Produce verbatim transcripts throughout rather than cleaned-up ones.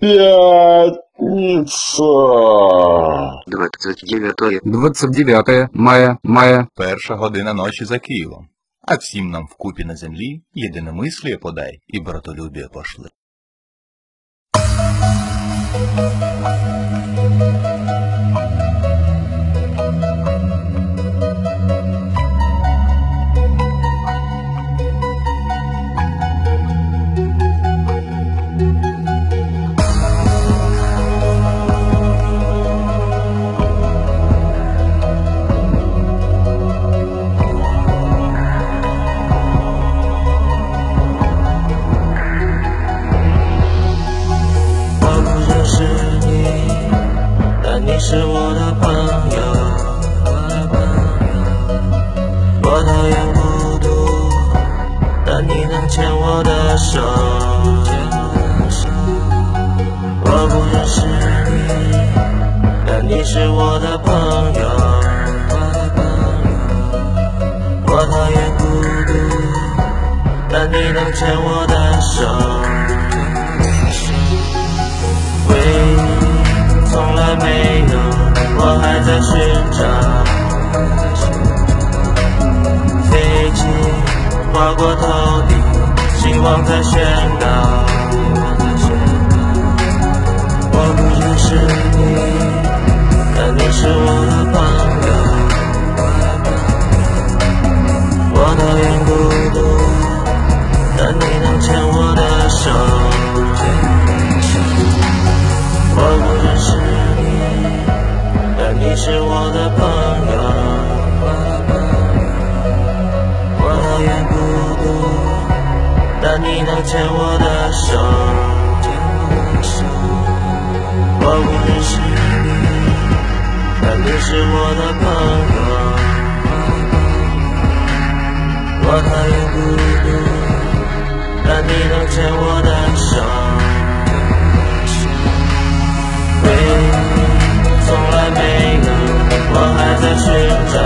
Пятница. двадцать девятое двадцять дев'яте мая, мая. Перша година ночі за Києвом. А всім нам вкупі на землі єдиномисліє подай і братолюбіє пошли. 你是我的朋友，我讨厌孤独，但你能牵我的手。我不认识你，但你是我的朋友。我讨厌孤独，但你能牵我的手。喂。从来没有，我还在寻找。飞机划过头顶，希望在宣告。我不认识你，但你是我的朋友。我讨厌孤独，但你能牵我的手。我不认识你，但你是我的朋友。我讨厌孤独，但你能牵我的手。我不认识你，但你是我的朋友。我讨厌孤独，但你能牵我的手。回忆从来没有，我还在寻找。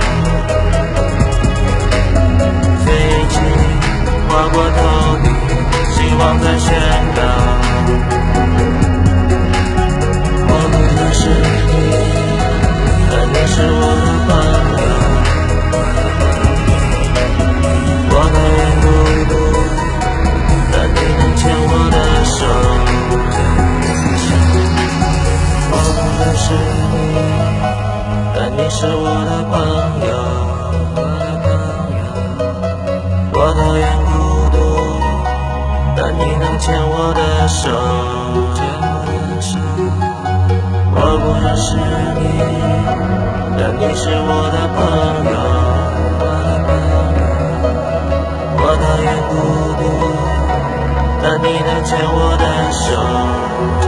飞机划过头顶，希望在宣告。我不认识你，但你是我的朋友。我讨厌孤独，但你能牵我的手。认识你，但你是我的朋友。我讨厌孤独，但你能牵我的手。我不认识你，但你是我的朋友。我讨厌孤独，但你能牵我的手。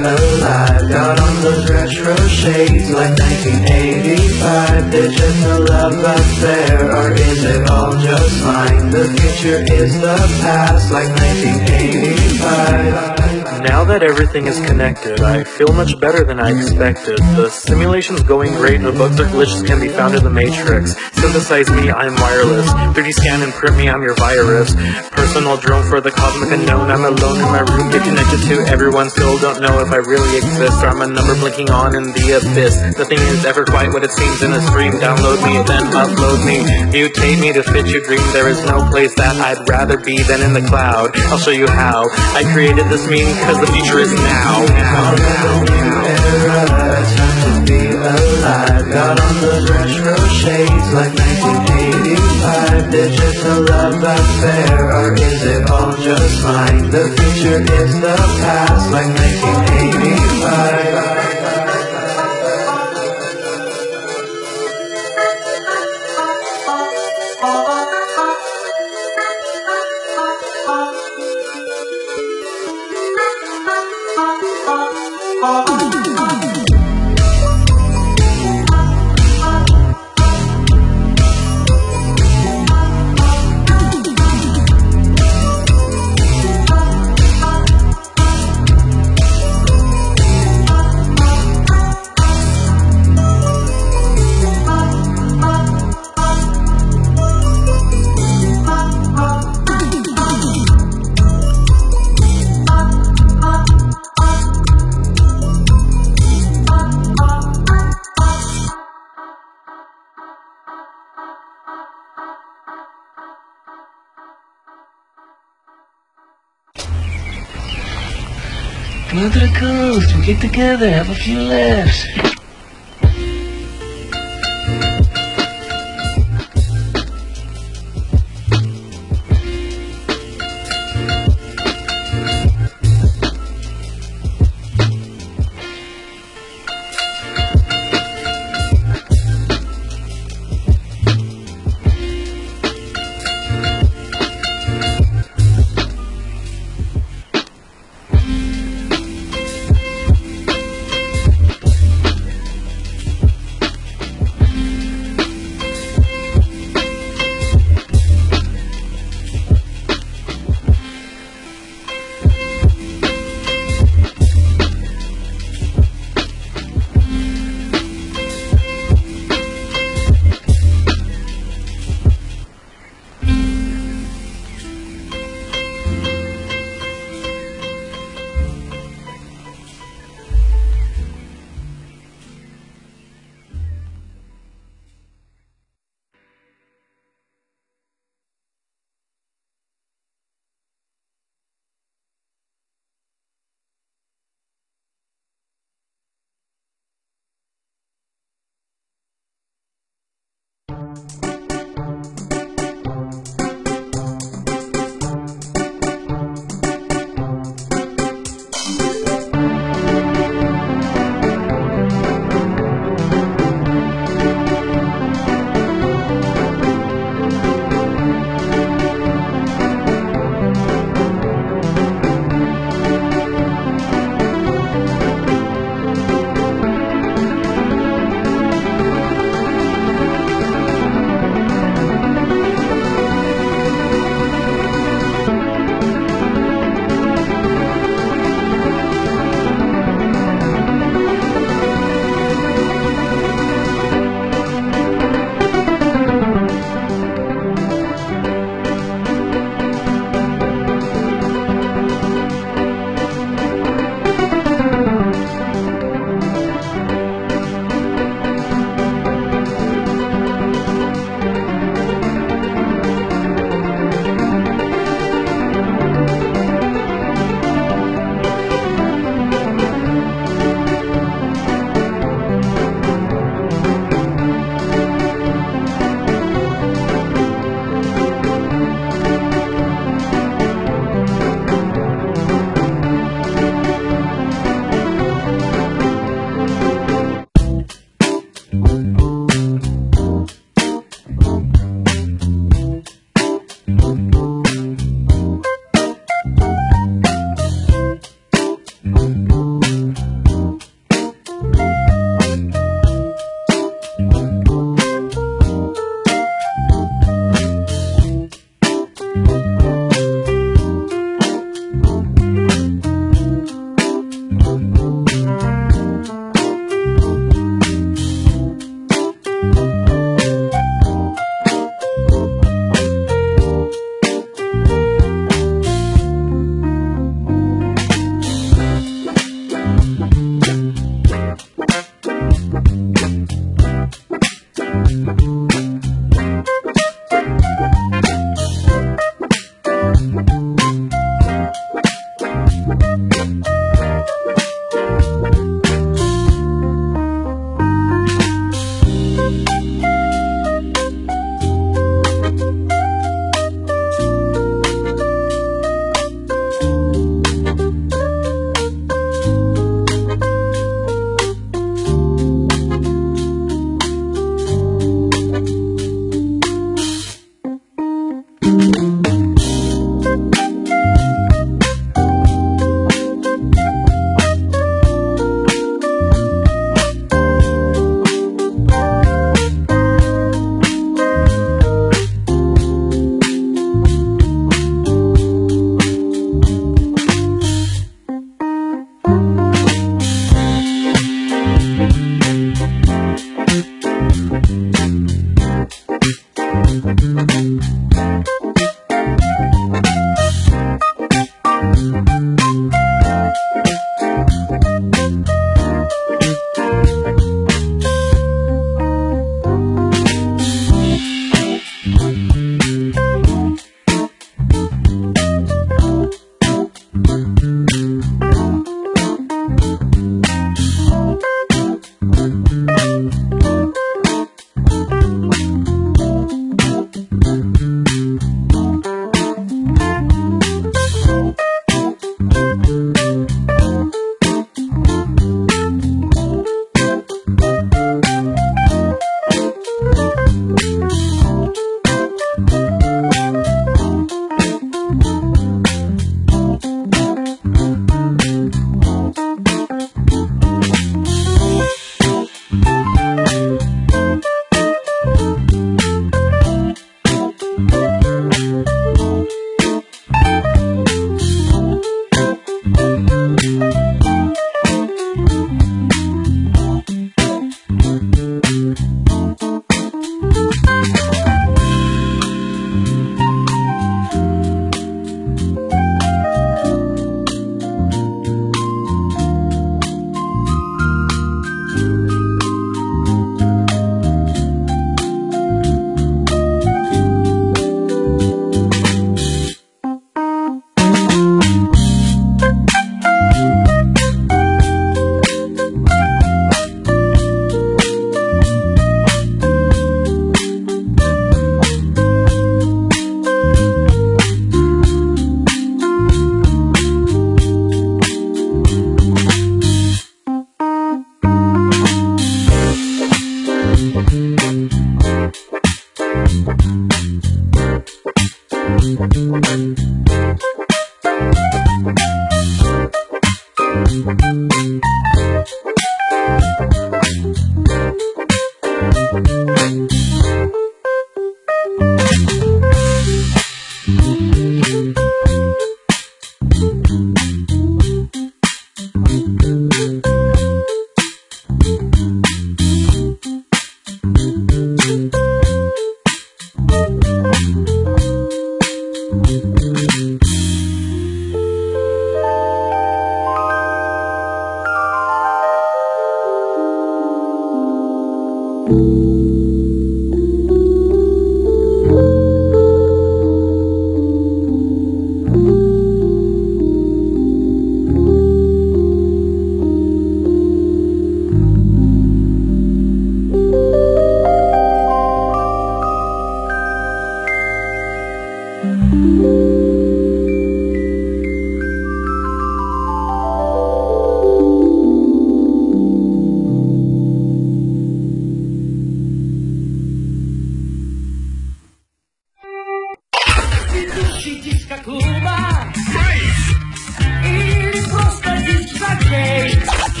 alive. Got on those retro shades like nineteen eighty-five. Did just a love affair, or is it all just fine? The future is the past like nineteen eighty-five. Now that everything is connected, I feel much better than I expected. The simulation's going great and the bugs or glitches can be found in the matrix. Synthesize me, I'm wireless. three D scan and print me, I'm your virus. Personal drone for the cosmic unknown. I'm alone in my room, get connected to everyone. Still don't know if I really exist, or I'm a number blinking on in the abyss. Nothing is ever quite what it seems in a stream. Download me, then upload me. Mutate me to fit your dream. There is no place that I'd rather be than in the cloud. I'll show you how. I created this meme because the future is now. Now, now, now. Era, time to be alive. Got on those retro shades like nineteen eighty-five. Did just a love affair, or is it all just fine? The future is the past like nineteen eighty-five. Come on to the coast, we get together, have a few laughs.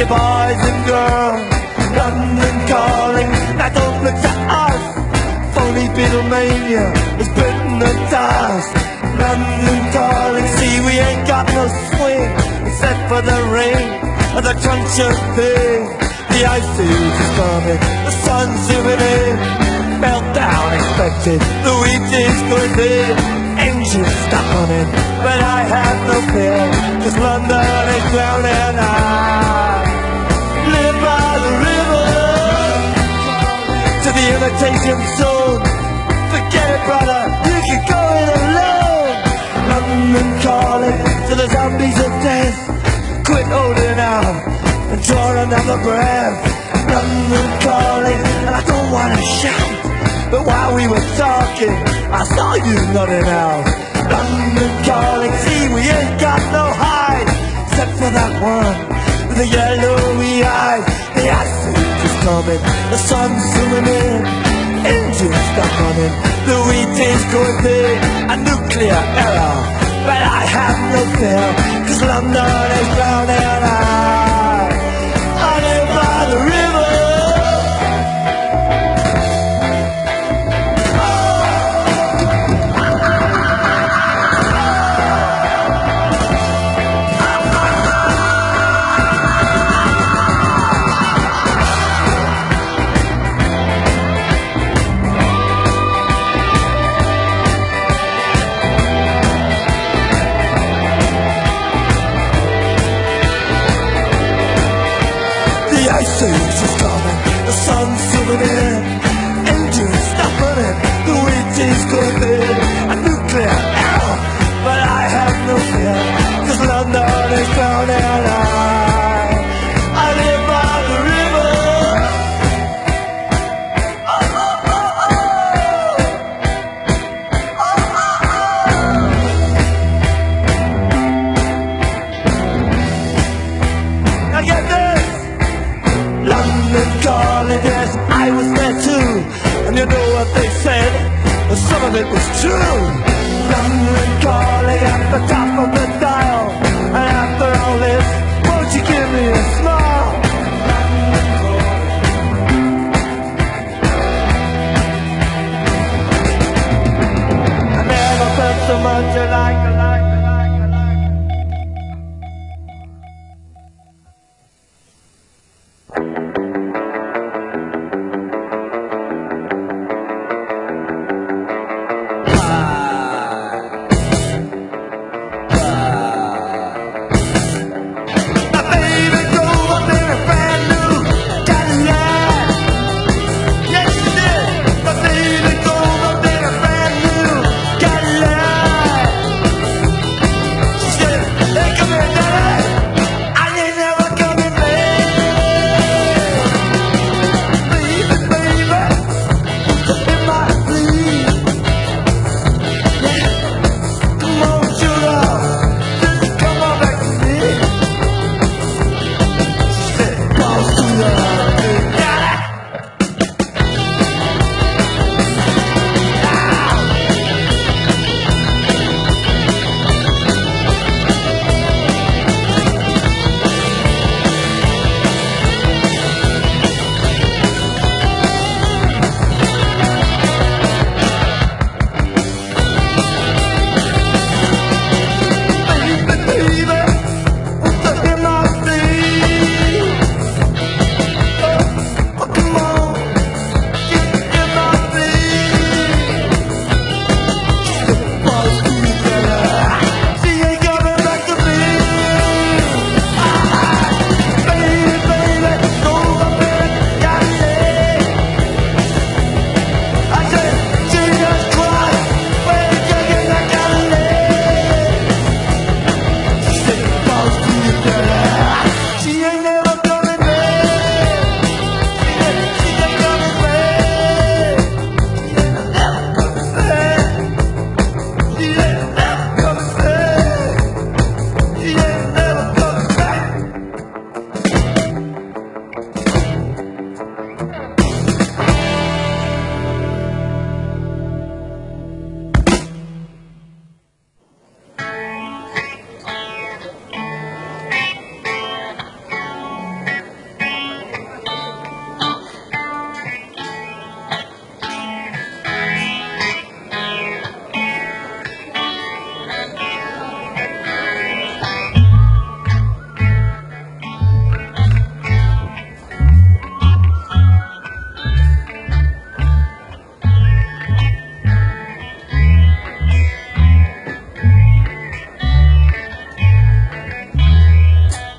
boys and girls, London calling. Now don't look to us, phony Beatlemania has bitten the dust. London calling, see we ain't got no swing except for the rain and the crunch of thing. The ice age is coming, the sun's zooming in. Meltdown expected, the wheat is going in. Engines stop running, but I have no fear, cause London is drowning. I live by the river to the imitation zone. Forget it, brother, you can go it alone. London calling to the zombies of death. Quit holding out and draw another breath. London calling, and I don't wanna shout, but while we were talking, I saw you nodding out. London calling, see we ain't got no hide, except for that one with the yellowy eyes. The ice age is coming, the sun's zooming in. Engines stop running, the wheat is going thin. A nuclear error, but I have no fear, cause London is drowning. I, I live by the river. The ice age is coming, the sun's zooming in. Engines stop running, the wheat is going in. A nuclear error, but I have no fear, cause London is drowning. I, I live by the river. Oh, oh, oh, oh. Now get this. London calling, yes, I was there too. And you know what they said, well, some of it was true. London calling at the top of the dial. And after all this, won't you give me a smile? I never felt so much alike, alike, alike, alike. My baby drove up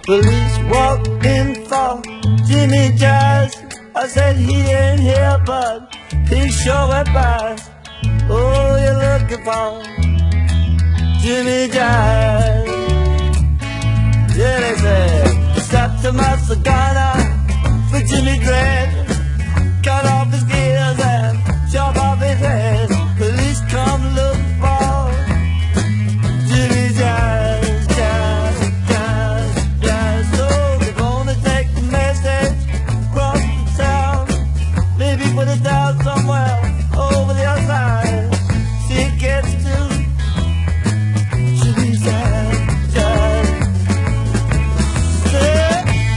Police walked in for Jimmy Jazz. I said he ain't here, but he sure went by. Oh, you're looking for Jimmy Jazz. Yeah, they said, stop to my cigar for Jimmy Dread. Cut off his gears and chop off his head. Police come look for Jimmy Jazz, Jazz, Jazz, Jazz. So they're gonna take the message across the town, maybe put it down somewhere over the other side. See it gets to Jimmy Jazz, Jazz. Yeah.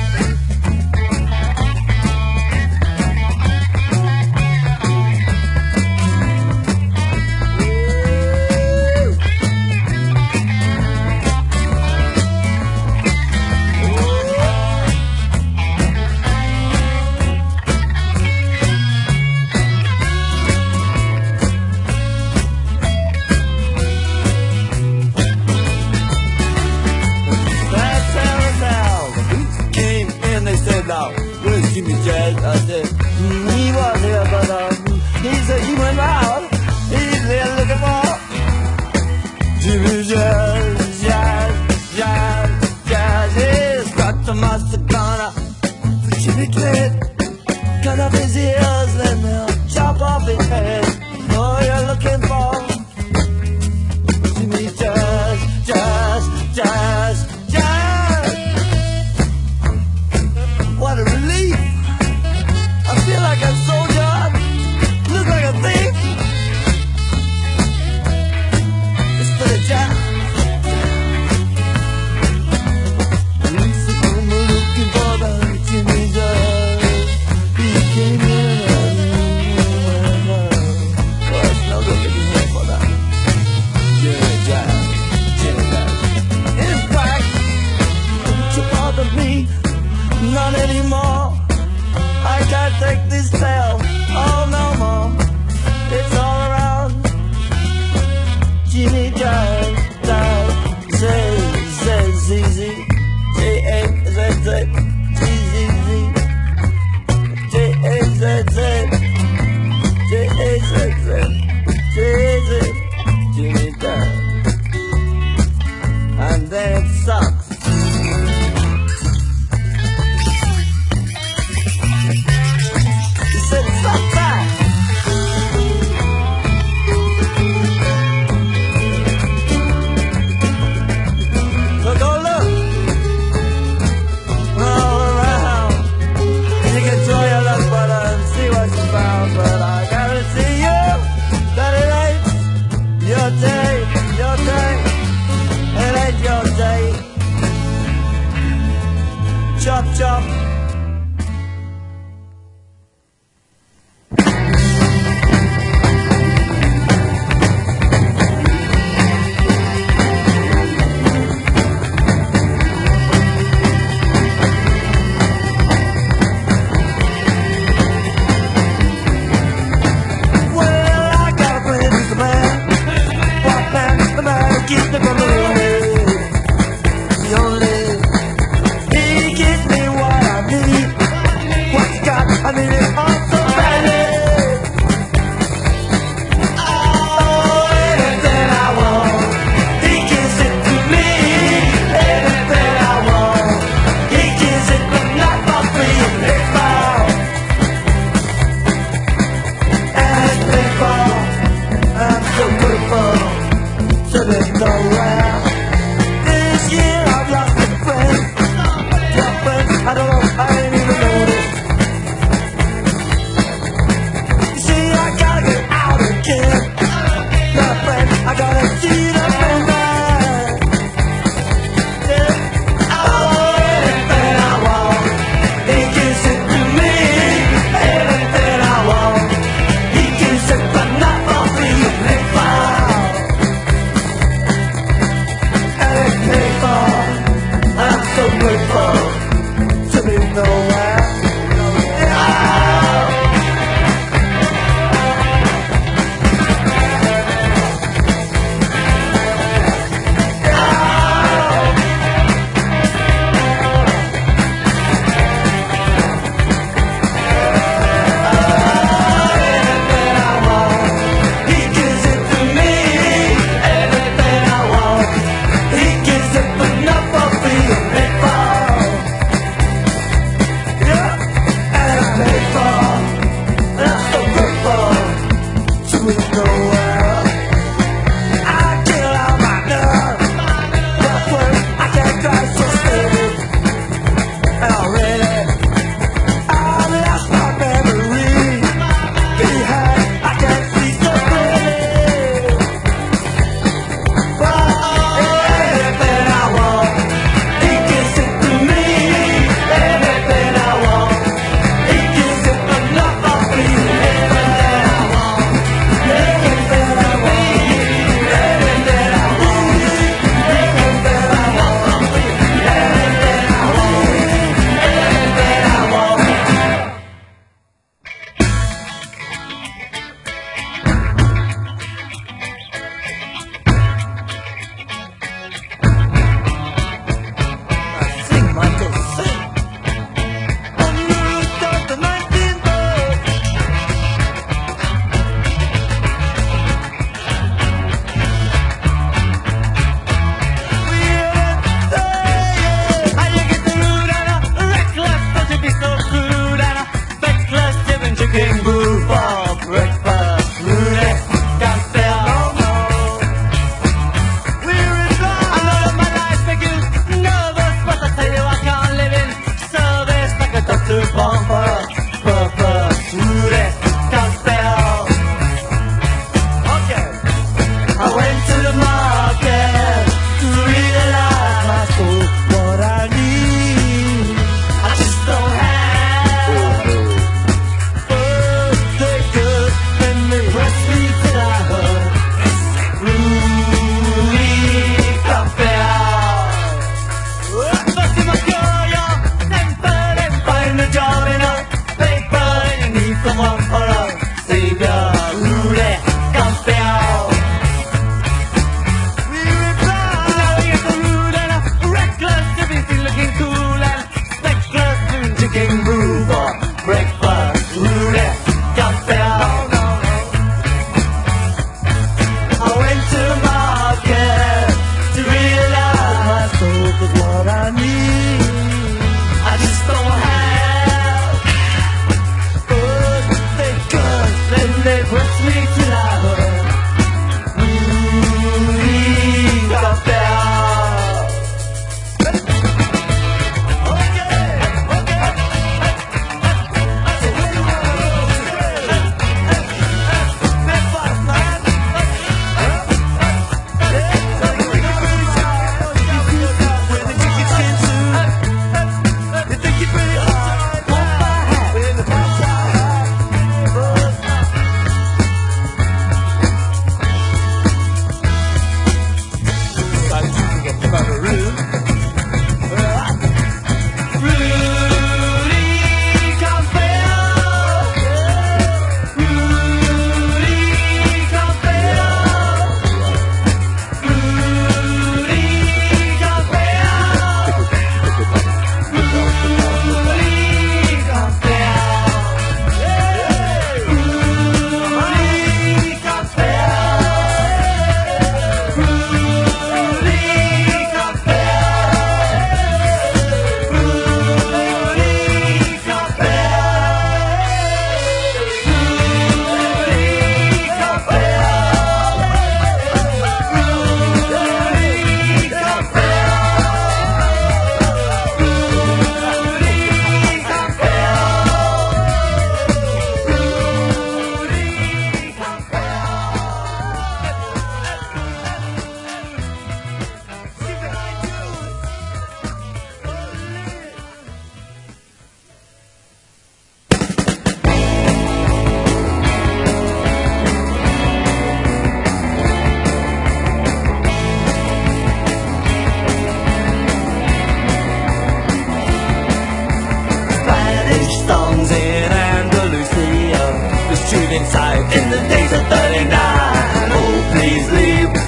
Where's Jimmy Jazz? I said, mm, he was here, but um, he said he went out. He's there looking for Jimmy Jazz, Jazz, Jazz, Jazz. He's got the master corner for Jimmy Dread. Cut off his ears, then they'll chop off his head. Oh, you're looking for Jimmy Jazz, Jazz, Jazz, Jazz. What a relief! I feel like a soldier, look like a thief. Instead of jazz, police are come looking for the Jimmy Jazz. He came in and well, it's no good looking here for that Jimmy Jazz, Jimmy Jazz. In fact, don't you bother me, not anymore. I can't take this tale, oh no more. It's all around Jimmy Jazz, Jazz, Z, Z, Z, Z, J, A, Z, Z, Z, Z, Z, J, A, Z, Z, J, A, Z, Z, J, Z, Jimmy Jazz. And then it sucks. Chop, chop. So beautiful, to the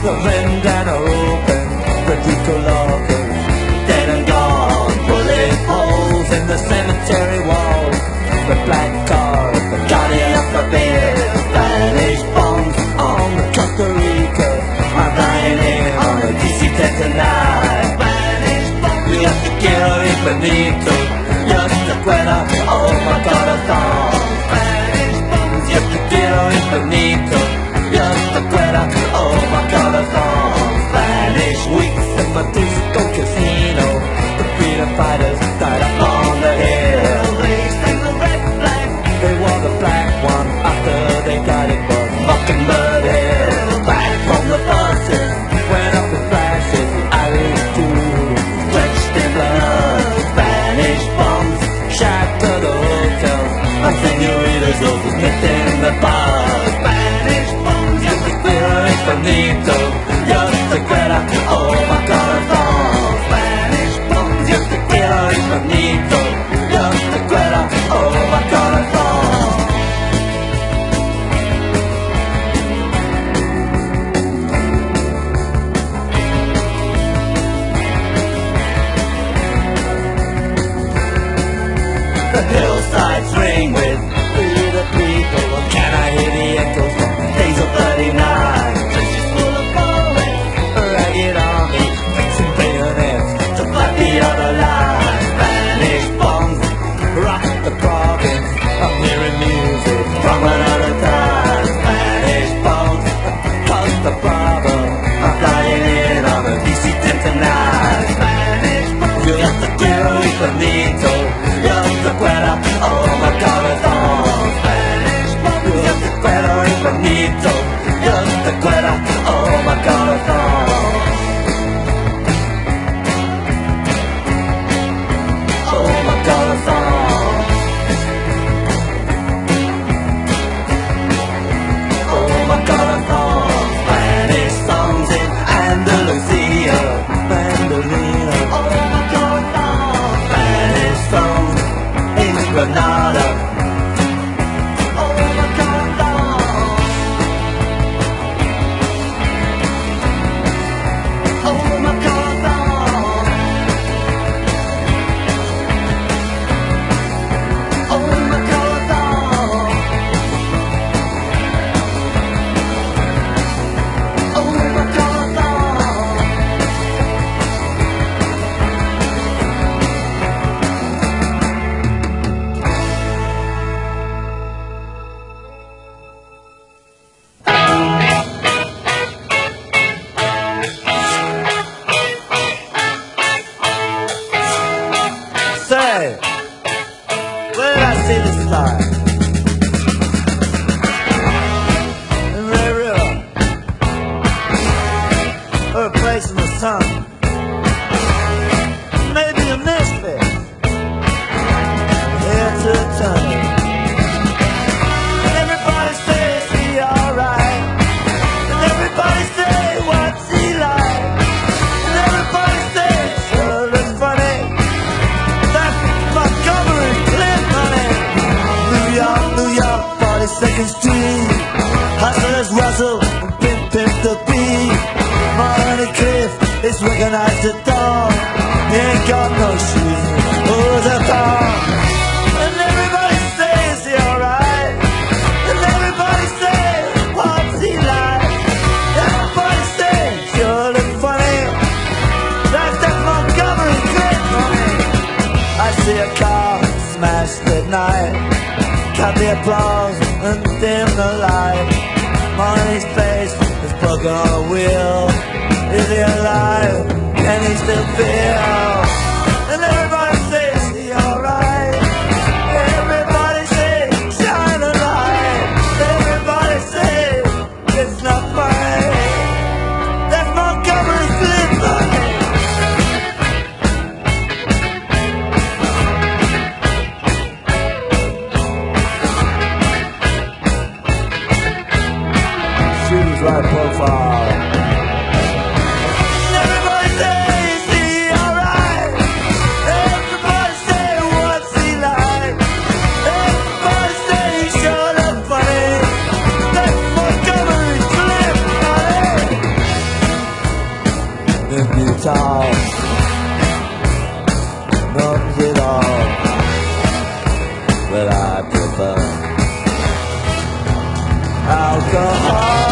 The vendana open, Federico Lopez, dead and gone. Bullet holes in the cemetery walls. The black cars, the guardian of the beer. Spanish bombs on the Costa Rica. I'm dying in on a D C ten tonight. Spanish bombs, you have to kill it Benito. Just to Greta, oh my God, a song. Spanish bombs, you have to kill it Benito. Just to Greta, oh my God, a song. Spanish weeks in the disco casino. The freedom fighters died up on the hill. They sang the red flag, they wore the black one after they got it was Mockingbird Hill. Back from the buses, went up in flashes, Irish too, drenched in blood. Spanish bombs shattered the hotels, and senoritas oversmith in the bars. Spanish bombs, just to clear it Benito, just to Greta, oh my God, a song. Spanish bombs, just to clear it Benito, just to Greta, oh my God, a song. The hillsides ring with free the people. Can I hear the echoes from days of thirty-nine? Trenches full of bullets, ragged army, fixing bayonets to fight the other line. Spanish bombs rock the province. I'm hearing music from another time. Spanish bombs cause the problem. I'm flying in on a D C ten tonight. Spanish bombs, you have to clear it Benito. Just to Greta, oh my God, it's on. Spanish bombs, just to Greta, it's Benito. Just to Greta, oh my God, it's on. Oh my God, it's on. Oh my God, it's on. Spanish songs in Andalusia, Mandolina. Oh my God, it's on. Spanish songs in Granada. Oh my God, it's on. Oh my God, it's on. Oh my God, it's on. Oh my God, it's on. Say, where did I see this fly? In Red River, or a place in the sun. Maybe a misfit, here to turn. And everybody says he alright, and everybody say what's he like, and everybody says sure looks funny. That's my covering clip money. New York, New York, forty-second Street. Hustlers rustle and pimp, pimp the beat. Money Cliff is recognized at dawn. He ain't got no shoes, who's a car. And everybody says he alright, and everybody says what's he like. Everybody says sure look funny. That's that Montgomery Cliff money. I see a car smashed at night, cut the applause and dim the light. Money's face is broken on a wheel. Is he alive? Can he still feel? And everybody says he alright. Everybody says shine a light. Everybody says it's not funny. That's Montgomery Cliff money. Shooter's right profile. tall, not at all, but I prefer alcohol.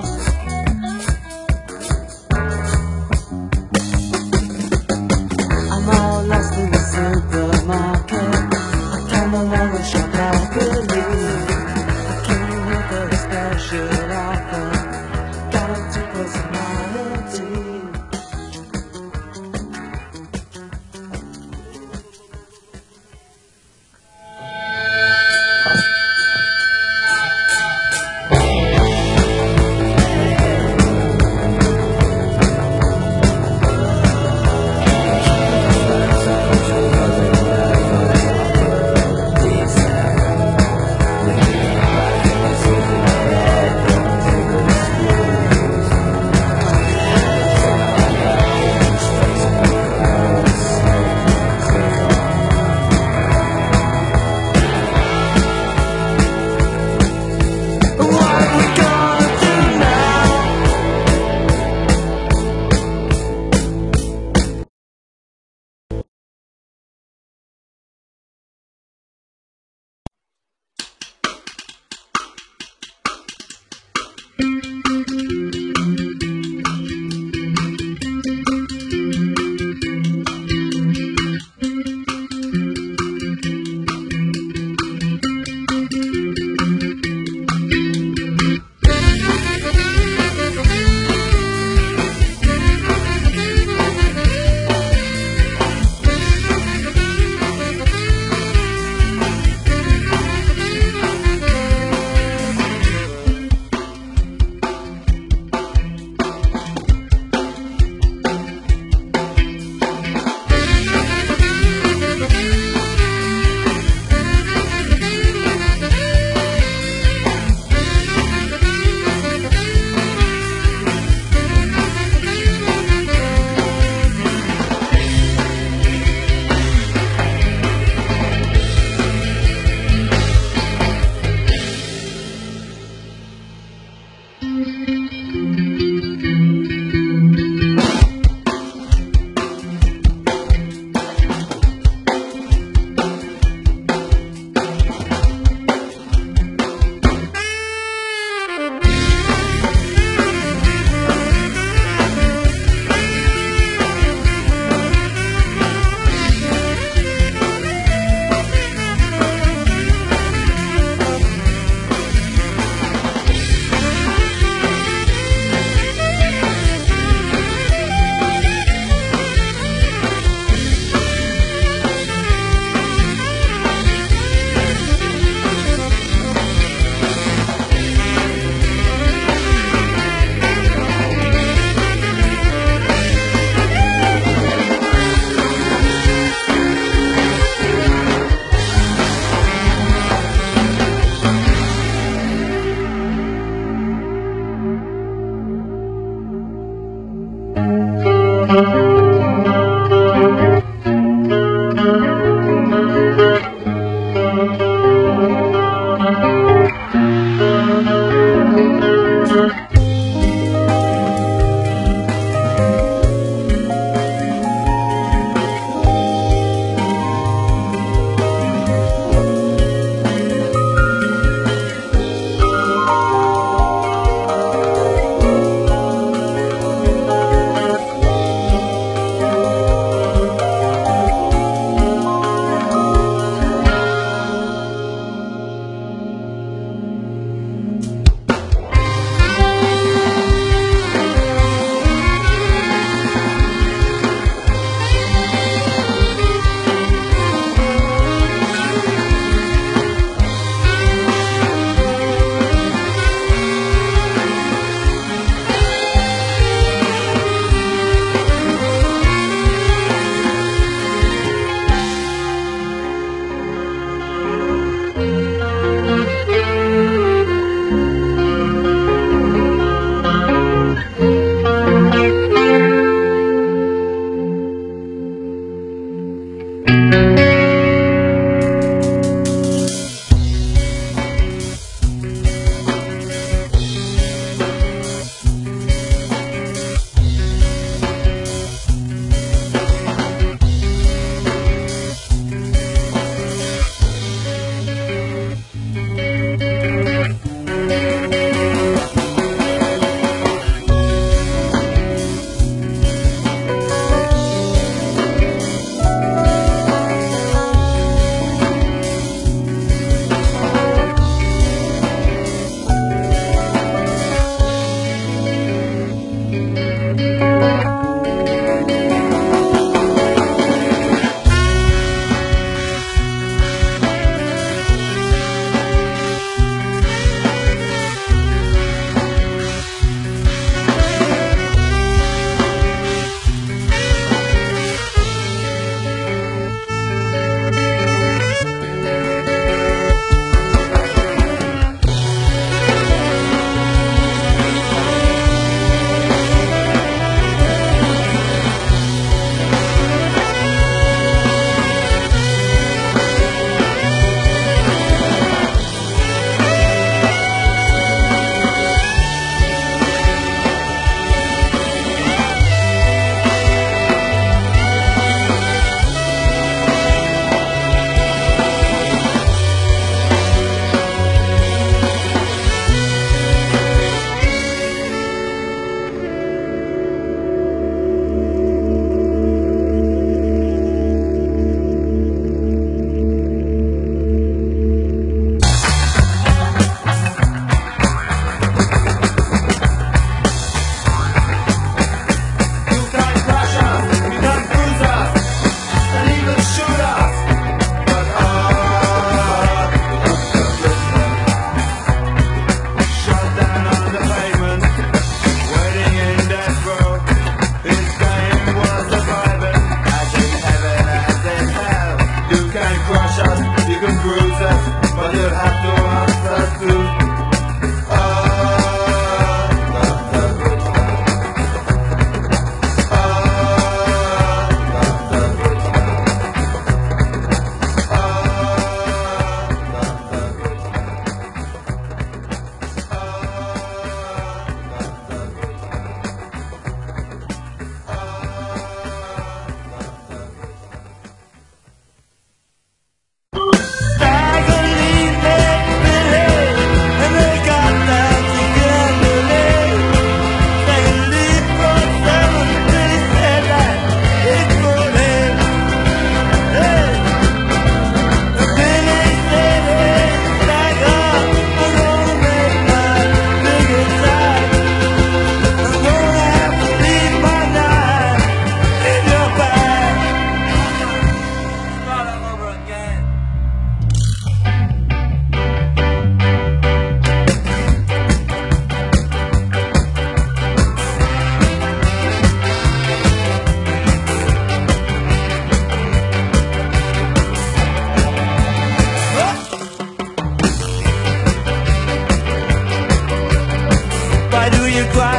I'm all lost in the supermarket. I come along and shop happily. I can't help but a special offer. Got to personality.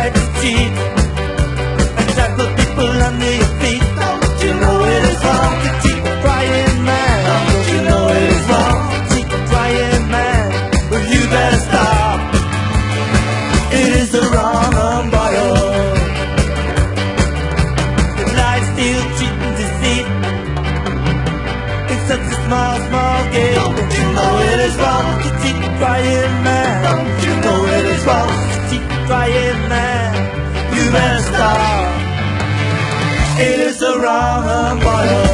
right to cheat and trample people under your feet. Don't you know it is wrong to cheat a crying man? Don't you know it is wrong to cheat a crying man? Well, you better stop. It is the wrong umbrella. The lie, steal, cheat and deceit. It's such a small, small game. Don't you know it is wrong to cheat a crying man? Don't you know it is wrong to cheat a crying man? You better stop. It is the wrong umbrella.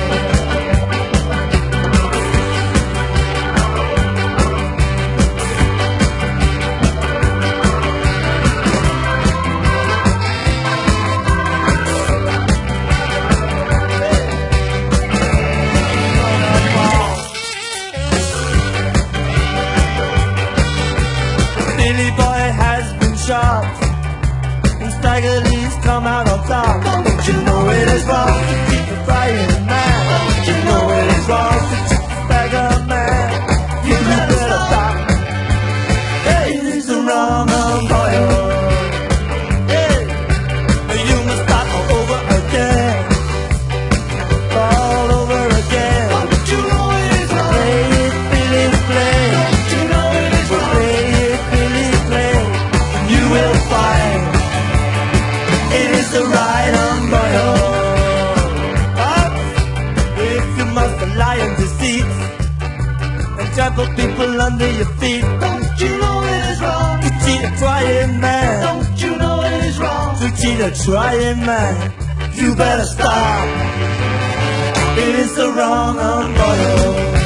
Billy boy has been shot and Stagger Lee's come out on top. Don't you know it is wrong to keep a crying man? Don't you know it is wrong to keep a Stagger man? You better stop. Hey, it is the wrong employer. Hey, you must start all over again, all over again. Don't you know it is wrong? Play it, Billy, play. Don't you know it is wrong? Play it, Billy, play. You will find it is the right umbrella. But if you must lie and deceit and trample people under your feet, don't you know it is wrong to cheat a crying man? Don't you know it is wrong to cheat a trying man? You better stop. It is the wrong umbrella.